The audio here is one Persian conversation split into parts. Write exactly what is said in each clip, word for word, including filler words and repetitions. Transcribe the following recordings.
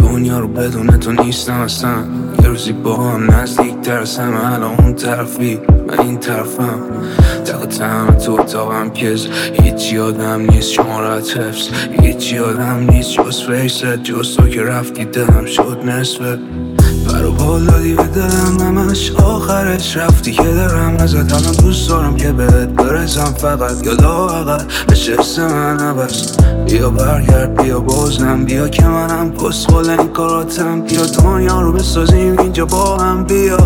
دنیا رو بدون تو نیستم اصلا. یه روزی با هم نزدیک ترسم، الان اون طرفی من این طرفم. تقاطعم تو اتاقم کز هیچ یادم نیست شمارت حفظ، هیچ یادم نیست جز فیست، جز تو که رفتی دلم شد نصفه. برو بال دادی به دلم همش، آخرش رفتی که دارم ازت. الان دوست دارم که بهت برسم فقط، یا لااقل بشه حس من عوض. بیا برگرد بیا بازم، بیا که منم کسخل این کاراتم. بیا دنیا رو بسازیم اینجا با هم، بیا.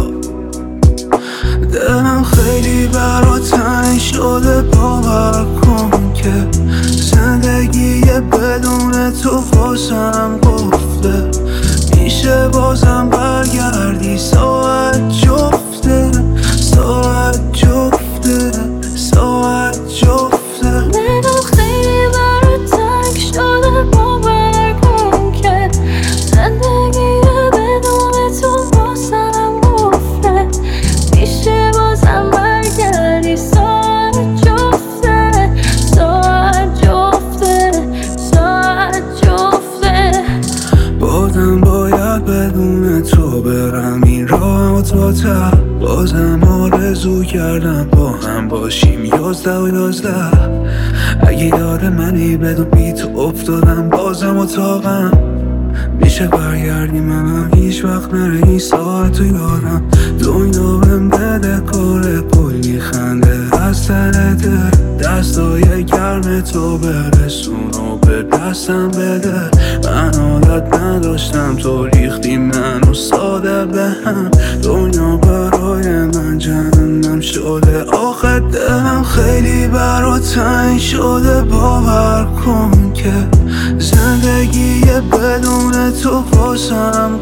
دلم خیلی برات تنگ شده، باور کن که زندگی بدون تو واسم گفته. میشه بازم برگردی، ساعت جفته، ساعت جفته، ساعت جفته. دلم خیلی برات تنگ شده، باور کن که زندگی بدون تو واسم گفته. میشه بازم برگردی، ساعت جفته، ساعت جفته، ساعت جفته. بازم باید بدون تو برم این راه تا ته. بازم آرزو کردم با هم باشیم یازده و یازده. اگه یاد منی بدون بی تو افتادم بازم اتاقم. میشه برگردی منم هیچ وقت نره این ساعت و یادم. دنیا بهم بده کار کلی خنده از سر دل. دستای گرم تو برسون و به دستم بده. من حالت نداشتم تو ریختی منو ساده به هم. دنیا برای من جهنم شده، آخه دلم خیلی برات تنگ شده. باور کن که زندگی بدون تو واسم